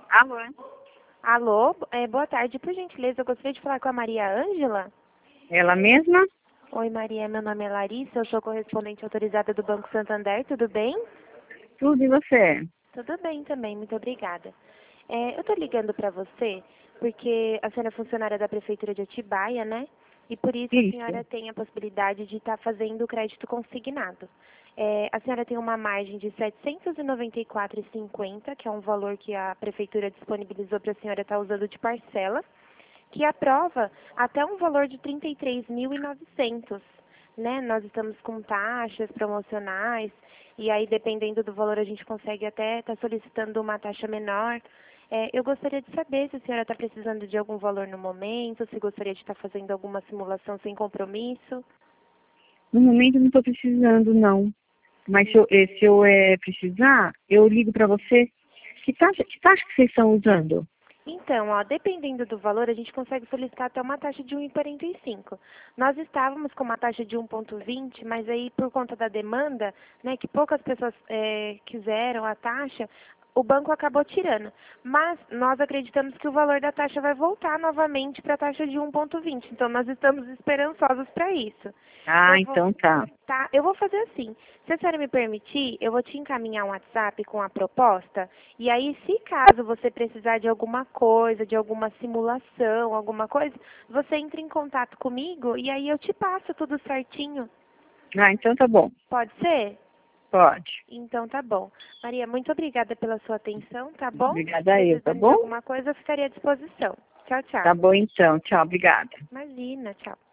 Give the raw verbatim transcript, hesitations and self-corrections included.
Alô? Alô, é, boa tarde. Por gentileza, eu gostaria de falar com a Maria Ângela. Ela mesma? Oi, Maria, meu nome é Larissa, eu sou correspondente autorizada do Banco Santander, tudo bem? Tudo e você? Tudo bem também, muito obrigada. É, eu estou ligando para você porque a senhora é funcionária da Prefeitura de Atibaia, né? E por isso a Isso. senhora tem a possibilidade de estar fazendo o crédito consignado. É, a senhora tem uma margem de setecentos e noventa e quatro reais e cinquenta centavos, que é um valor que a Prefeitura disponibilizou para a senhora estar usando de parcela, que aprova até um valor de trinta e três mil e novecentos, né? Nós estamos com taxas promocionais e aí, dependendo do valor, a gente consegue até estar solicitando uma taxa menor. É, eu gostaria de saber se a senhora está precisando de algum valor no momento, se gostaria de estar fazendo alguma simulação sem compromisso. No momento não estou precisando, não. Mas se eu, eh, se eu é, precisar, eu ligo para você. Que taxa, que taxa que vocês estão usando? Então, ó, dependendo do valor, a gente consegue solicitar até uma taxa de um vírgula quarenta e cinco. Nós estávamos com uma taxa de um vírgula vinte, mas aí por conta da demanda, né, que poucas pessoas é, quiseram a taxa, o banco acabou tirando. Mas nós acreditamos que o valor da taxa vai voltar novamente para a taxa de um vírgula vinte. Então, nós estamos esperançosos para isso. Ah, Eu vou então tá. Tá, eu vou fazer assim. Se a senhora me permitir, eu vou te encaminhar um WhatsApp com a proposta. E aí, se caso você precisar de alguma coisa, de alguma simulação, alguma coisa, você entra em contato comigo e aí eu te passo tudo certinho. Ah, então tá bom. Pode ser? Pode. Então tá bom. Maria, muito obrigada pela sua atenção, tá bom? Obrigada a eu, tá Precisando de bom? alguma coisa, eu ficaria à disposição. Tchau, tchau. Tá bom então. Tchau, obrigada. Imagina, tchau.